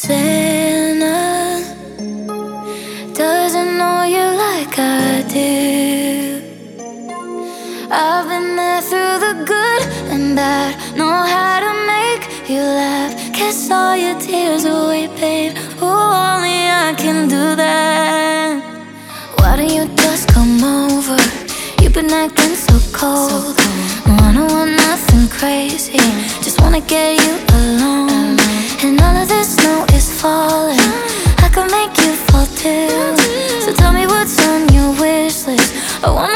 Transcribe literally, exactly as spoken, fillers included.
sinner doesn't know you like I do. I've been there through the good and bad, know how to make you laugh, kiss all your tears away, babe. Oh, only I can do that. Why don't you just come over? You've been acting so cold. No, I don't want nothing crazy, just wanna get you alone. And all of this snow is falling, I can make you fall too. So tell me what's on your wish list. I wanna